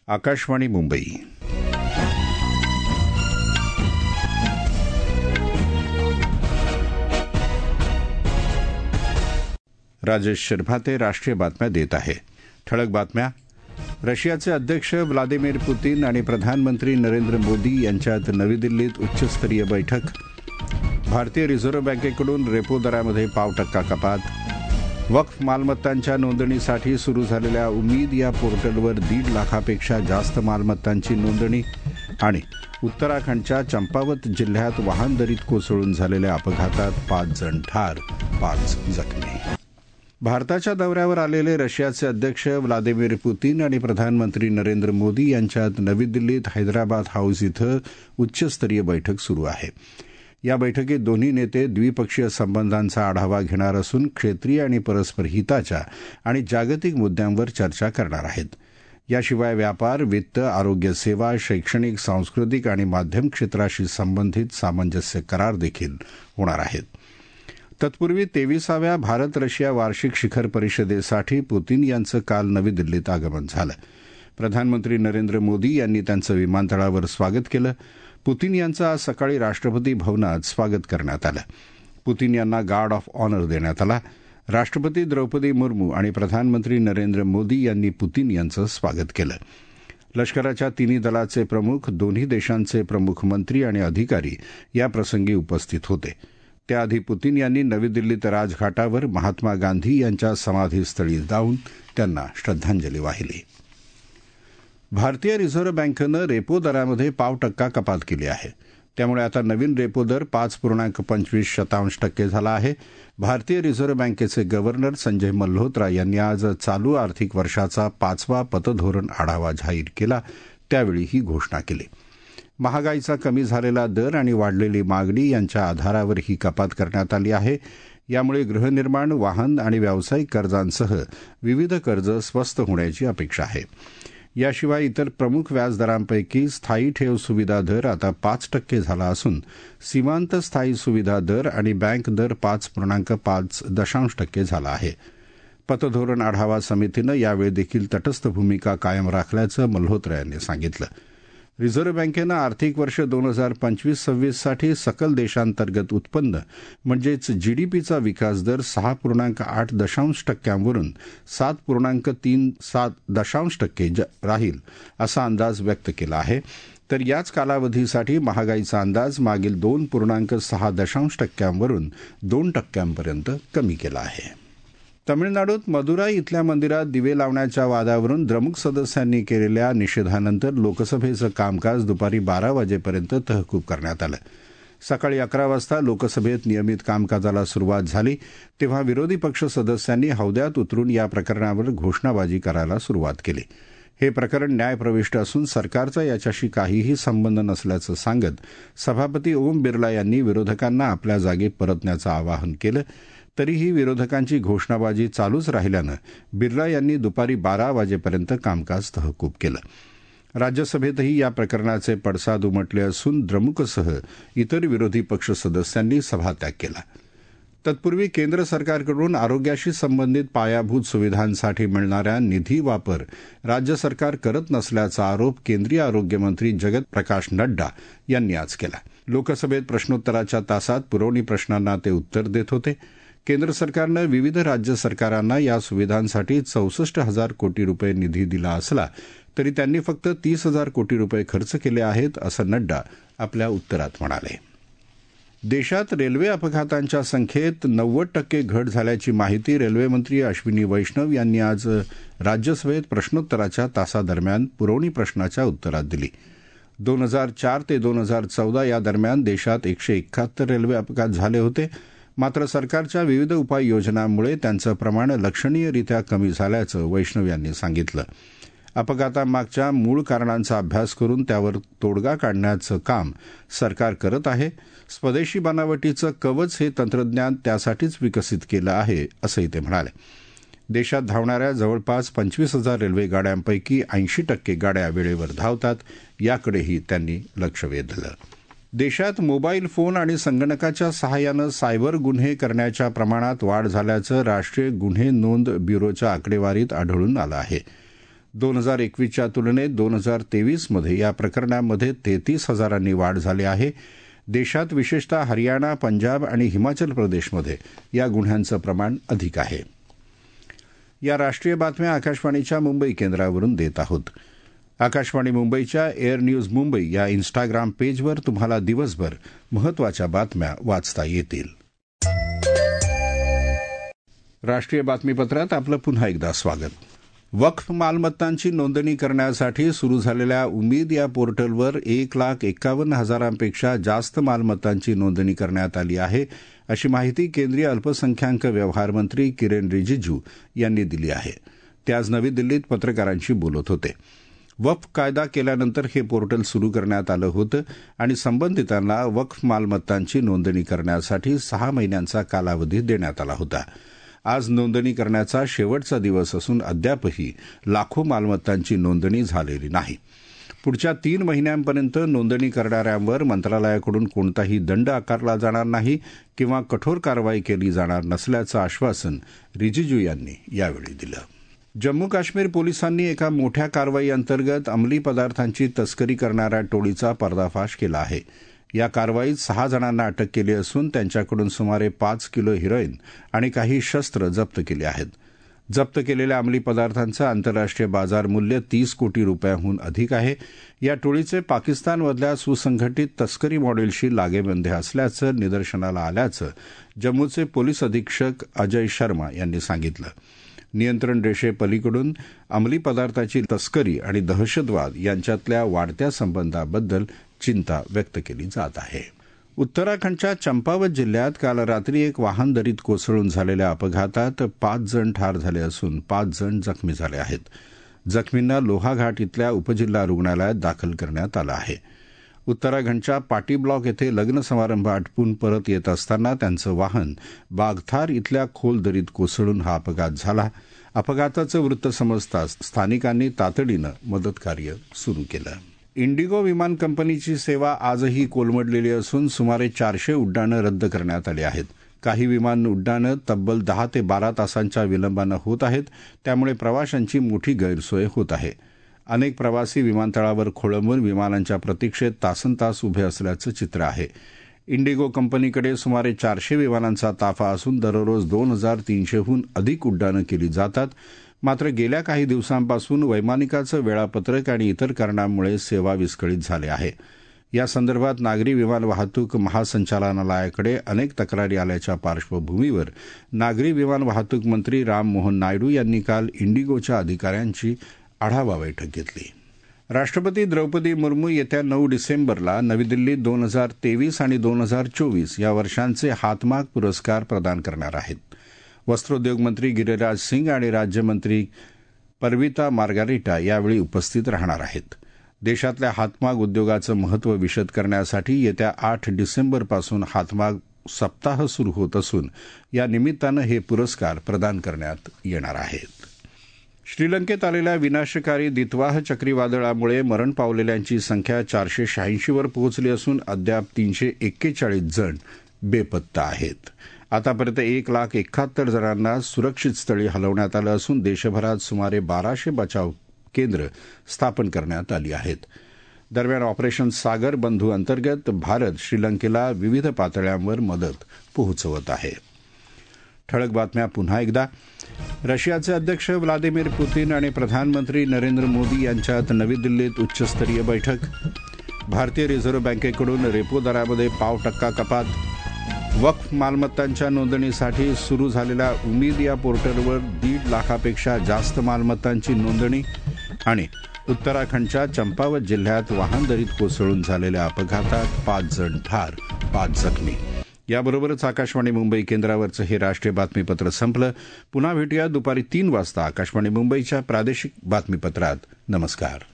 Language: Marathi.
आकाशवाणी मुंबई. राजेश शिरभाते राष्ट्रीय बातम्या देत आहे. ठळक बातम्या. रशियाचे अध्यक्ष व्लादिमीर पुतीन आणि प्रधानमंत्री नरेंद्र मोदी यांच्यात नवी दिल्लीत उच्चस्तरीय बैठक. भारतीय रिझर्व्ह बँकेकडून रेपो दरामध्ये 0.5% कपात. वक्फ मालमत्तांच्या नोंदणीसाठी सुरू झालेल्या उमीद या पोर्टलवर 1.5 लाखापेक्षा जास्त मालमत्तांची नोंदणी. आणि उत्तराखंडच्या चंपावत जिल्ह्यात वाहन दरीत कोसळून झालेल्या अपघातात 5 जण ठार, 5 जखमी. भारताच्या दौऱ्यावर आलेले रशियाचे अध्यक्ष व्लादिमीर पुतीन आणि प्रधानमंत्री नरेंद्र मोदी यांच्यात नवी दिल्लीत हैदराबाद हाऊस इथं उच्चस्तरीय बैठक सुरू आहे. या बैठकीत दोन्ही नेते द्विपक्षीय संबंधांचा आढावा घेणार असून क्षेत्रीय आणि परस्पर हिताच्या आणि जागतिक मुद्द्यांवर चर्चा करणार आहेत. याशिवाय व्यापार, वित्त, आरोग्य सेवा, शैक्षणिक, सांस्कृतिक आणि माध्यम क्षेत्राशी संबंधित सामंजस्य करार देखील होणार आहेत. तत्पूर्वी 23व्या भारत रशिया वार्षिक शिखर परिषदेसाठी पुतीन यांचं काल नवी दिल्लीत आगमन झालं. प्रधानमंत्री नरेंद्र मोदी यांनी त्यांचं विमानतळावर स्वागत केलं. पुतीन यांचं आज सकाळी राष्ट्रपती भवनात स्वागत करण्यात आलं. पुतीन यांना गार्ड ऑफ ऑनर देण्यात आला. राष्ट्रपती द्रौपदी मुर्मू आणि प्रधानमंत्री नरेंद्र मोदी यांनी पुतीन यांचं स्वागत केलं. लष्कराच्या तिन्ही दलाचे प्रमुख, दोन्ही देशांचे प्रमुख मंत्री आणि अधिकारी या प्रसंगी उपस्थित होते. त्याआधी पुतीन यांनी नवी दिल्लीत राजघाटावर महात्मा गांधी यांच्या समाधीस्थळी जाऊन त्यांना श्रद्धांजली वाहिली. भारतीय रिझर्व्ह बँकेनं रेपो दरामध्ये 0.5% कपात केली आहे. त्यामुळे आता नवीन रेपो दर 5.25% झाला आहे. भारतीय रिझर्व्ह बँकेचे गव्हर्नर संजय मल्होत्रा यांनी आज चालू आर्थिक वर्षाचा 5वा पतधोरण आढावा जाहीर केला. त्यावेळी ही घोषणा केली. महागाईचा कमी झालेला दर आणि वाढलेली मागणी यांच्या आधारावर ही कपात करण्यात आली आहे. यामुळे गृहनिर्माण, वाहन आणि व्यावसायिक कर्जांसह विविध कर्ज स्वस्त होण्याची अपेक्षा आहे. याशिवाय इतर प्रमुख व्याजदरांपैकी स्थायी ठेव सुविधा दर आता 5% झाला असून सीमांत स्थायी सुविधा दर आणि बँक दर 5.5% झाला आहे. पतधोरण आढावा समितीनं यावेळी देखील तटस्थ भूमिका कायम राखल्याचं मल्होत्रा यांनी सांगितलं. रिझर्व्ह बँकेनं आर्थिक वर्ष 2025-26 साठी सकल देशांतर्गत उत्पन्न म्हणजेच जीडीपीचा विकास दर 6.8% वरून 7.37% राहील असा अंदाज व्यक्त केला आहे. तर याच कालावधीसाठी महागाईचा अंदाज मागील 2.6% वरून 2% कमी केला आहे. तमिळनाडूत मदुराई इथल्या मंदिरात दिवे लावण्याच्या वादावरून द्रमुक सदस्यांनी केलेल्या निषेधानंतर लोकसभेचं कामकाज दुपारी 12 वाजेपर्यंत तहकूब करण्यात आलं. सकाळी 11 वाजता लोकसभेत नियमित कामकाजाला सुरुवात झाली तेव्हा विरोधी पक्ष सदस्यांनी हौद्यात उतरून या प्रकरणावर घोषणाबाजी करायला सुरुवात केली. हे प्रकरण न्यायप्रविष्ट असून सरकारचा याच्याशी काहीही संबंध नसल्याचं सांगत सभापती ओम बिर्ला यांनी विरोधकांना आपल्या जागी परतण्याचं आवाहन केलं. तरीही विरोधकांची घोषणाबाजी चालूच राहिल्यानं बिर्ला यांनी दुपारी 12 वाजेपर्यंत कामकाज तहकूब केलं. राज्यसभेतही या प्रकरणाचे पडसाद उमटले असून द्रमुकसह इतर विरोधी पक्ष सदस्यांनी सभात्याग केला. तत्पूर्वी केंद्र सरकारकडून आरोग्याशी संबंधित पायाभूत सुविधांसाठी मिळणाऱ्या निधी वापर राज्य सरकार करत नसल्याचा आरोप केंद्रीय आरोग्यमंत्री जगत प्रकाश नड्डा यांनी आज केला. लोकसभेत प्रश्नोत्तराच्या तासात पुरवणी प्रश्नांना ते उत्तर देत होते. केंद्र सरकारनं विविध राज्य सरकारांना या सुविधांसाठी 64,000 कोटी रुपये निधी दिला असला तरी त्यांनी फक्त 30,000 कोटी रुपये खर्च केले आहेत असं नड्डा आपल्या उत्तरात म्हणाले. देशात रेल्वे अपघातांच्या संख्येत 90% घट झाल्याची माहिती रेल्वेमंत्री अश्विनी वैष्णव यांनी आज राज्यसभेत प्रश्नोत्तराच्या तासादरम्यान पुरवणी प्रश्नाच्या उत्तरात दिली. 2004 ते 2014 या दरम्यान देशात 171 रेल्वे अपघात झाले होते. मात्र सरकारच्या विविध उपाययोजनांमुळे त्यांचं प्रमाण लक्षणीयरित्या कमी झाल्याचं वैष्णव यांनी सांगितलं. अपघातामागच्या मूळ कारणांचा अभ्यास करून त्यावर तोडगा काढण्याचं काम सरकार करत आहे. स्वदेशी बनावटीचं कवच हे तंत्रज्ञान त्यासाठीच विकसित केलं आहे असंही ते म्हणाले. देशात धावणाऱ्या जवळपास 25,000 रेल्वे गाड्यांपैकी 80% गाड्या वेळेवर धावतात. याकडेही त्यांनी लक्ष वेधलं. देशात मोबाईल फोन आणि संगणकाच्या सहाय्यानं सायबर गुन्हे करण्याच्या प्रमाणात वाढ झाल्याचं राष्ट्रीय गुन्हे नोंद ब्युरोच्या आकडेवारीत आढळून आलं आहे. 2021च्या तुलनेत 2023 मध्ये या प्रकरणांमध्ये 33,000 वाढ झाली आहे. देशात विशेषतः हरियाणा, पंजाब आणि हिमाचल प्रदेशमध्ये या गुन्ह्यांचं प्रमाण अधिक आहे. या राष्ट्रीय बातम्या आकाशवाणीच्या मुंबई केंद्रावरून देत आहोत. आकाशवाणी मुंबईच्या एअर न्यूज मुंबई या इन्स्टाग्राम पेजवर तुम्हाला दिवसभर महत्त्वाच्या बातम्या वाचता येतील. राष्ट्रीय बातमीपत्रात आपलं पुन्हा एकदा स्वागत. वक्फ मालमत्तांची नोंदणी करण्यासाठी सुरू झालेल्या उमीद या पोर्टलवर 1,51,000पेक्षा जास्त मालमत्तांची नोंदणी करण्यात आली आहे, अशी माहिती केंद्रीय अल्पसंख्याक व्यवहार मंत्री किरेन रिजिजू यांनी दिली आहे. ते आज नवी दिल्लीत पत्रकारांशी बोलत होते. वक्फ कायदा केल्यानंतर हे पोर्टल सुरू करण्यात आलं होतं आणि संबंधितांना वक्फ मालमत्तांची नोंदणी करण्यासाठी 6 महिन्यांचा कालावधी देण्यात आला होता. आज नोंदणी करण्याचा शेवटचा दिवस असून अद्यापही लाखो मालमत्तांची नोंदणी झालेली नाही. पुढच्या 3 महिन्यांपर्यंत नोंदणी करणाऱ्यांवर मंत्रालयाकडून कोणताही दंड आकारला जाणार नाही किंवा कठोर कारवाई केली जाणार नसल्याचं आश्वासन रिजिजू यांनी यावेळी दिलं. जम्मू काश्मीर पोलिसांनी एका मोठ्या कारवाईअंतर्गत अंमली पदार्थांची तस्करी करणाऱ्या टोळीचा पर्दाफाश केला आहे. या कारवाईत 6 जणांना अटक केली असून त्यांच्याकडून सुमारे 5 किलो हेरोईन आणि काही शस्त्र जप्त केली आहेत. जप्त केलेल्या अंमली पदार्थांचं आंतरराष्ट्रीय बाजार मूल्य 30 कोटी रुपयांहून अधिक आहे. या टोळीचे पाकिस्तानमधल्या सुसंघटित तस्करी मॉडेलशी लागेबांधे असल्याचं निदर्शनाला आल्याचं जम्मूचे पोलीस अधीक्षक अजय शर्मा यांनी सांगितलं. नियंत्रण रेषेपलीकडून अंमली पदार्थाची तस्करी आणि दहशतवाद यांच्यातल्या वाढत्या संबंधाबद्दल चिंता व्यक्त केली जात आहे. उत्तराखंडच्या चंपावत जिल्ह्यात काल रात्री एक वाहन दरीत कोसळून झालेल्या अपघातात 5 जण ठार झाले असून 5 जण जखमी झाले आहेत. जखमींना लोहाघाट इथल्या उपजिल्हा रुग्णालयात दाखल करण्यात आलं आहे. उत्तराखंडच्या पाटी ब्लॉक येथे लग्न समारंभ आटपून परत येत असताना त्यांचं वाहन बागथार इथल्या खोल दरीत कोसळून हा अपघात झाला. अपघाताचं वृत्त समजताच स्थानिकांनी तातडीनं मदतकार्य सुरू केलं. इंडिगो विमान कंपनीची सेवा आजही कोलमडलेली असून सुमारे 400 उड्डाणं रद्द करण्यात आली आहेत. काही विमान उड्डाणं तब्बल 10 ते 12 तासांच्या विलंबानं होत आहेत. त्यामुळे प्रवाशांची मोठी गैरसोय होत आहे. अनेक प्रवासी विमानतळावर खोळंबून विमानांच्या प्रतीक्षेत तासनतास उभे असल्याचं चित्र आहे. इंडिगो कंपनीकडे सुमारे 400 विमानांचा ताफा असून दररोज 2,300हून अधिक उड्डाणं केली जातात. मात्र गेल्या काही दिवसांपासून वैमानिकाचं वेळापत्रक आणि इतर कारणांमुळे सेवा विस्कळीत झाली आहे. या संदर्भात नागरी विमान वाहतूक महासंचालनालयाकडे अनेक तक्रारी आल्याच्या पार्श्वभूमीवर नागरी विमान वाहतूक मंत्री राम मोहन नायडू यांनी काल इंडिगोच्या अधिकाऱ्यांची आढावा बैठक घेतली. राष्ट्रपती द्रौपदी मुर्मू येत्या 9 डिसेंबरला नवी दिल्लीत 2023 आणि 2024 या वर्षांचे हातमाग पुरस्कार प्रदान करणार आहेत. वस्त्रोद्योग मंत्री गिरिराज सिंग आणि राज्यमंत्री परविता मार्गारिटा यावेळी उपस्थित राहणार आहेत. देशातल्या हातमाग उद्योगाचं महत्त्व विशद करण्यासाठी येत्या 8 डिसेंबरपासून हातमाग सप्ताह सुरू होत असून या निमित्तानं हे पुरस्कार प्रदान करण्यात येणार आहेत. श्रीलंकेत आलेल्या विनाशकारी दितवाह चक्रीवादळामुळे मरण पावलेल्यांची संख्या 486 वर पोहोचली असून अद्याप 341 जण बेपत्ता आहेत. आतापर्यंत 1,71,000 जणांना सुरक्षित स्थळी हलवण्यात आलं असून देशभरात सुमारे 1200 बचाव केंद्र स्थापन करण्यात आली आहेत. दरम्यान ऑपरेशन सागर बंधू अंतर्गत भारत श्रीलंकेला विविध पातळ्यांवर मदत पोहोचवत आहे. ठळक बातम्या पुन्हा एकदा. रशियाचे अध्यक्ष व्लादिमीर पुतीन आणि प्रधानमंत्री नरेंद्र मोदी यांच्यात नवी दिल्लीत उच्चस्तरीय बैठक. भारतीय रिझर्व्ह बँकेकडून रेपो दरामध्ये 0.5% कपात. वक्फ मालमत्तांच्या नोंदणीसाठी सुरू झालेल्या उमीद या पोर्टलवर 1.5 लाखापेक्षा जास्त मालमत्तांची नोंदणी. आणि उत्तराखंडच्या चंपावत जिल्ह्यात वाहन दरीत कोसळून झालेल्या अपघातात 5 जण ठार, 5 जखमी. याबरोबरच आकाशवाणी मुंबई केंद्रावरचं हे राष्ट्रीय बातमीपत्र संपलं. पुन्हा भेटूया दुपारी 3 वाजता आकाशवाणी मुंबईच्या प्रादेशिक बातमीपत्रात. नमस्कार.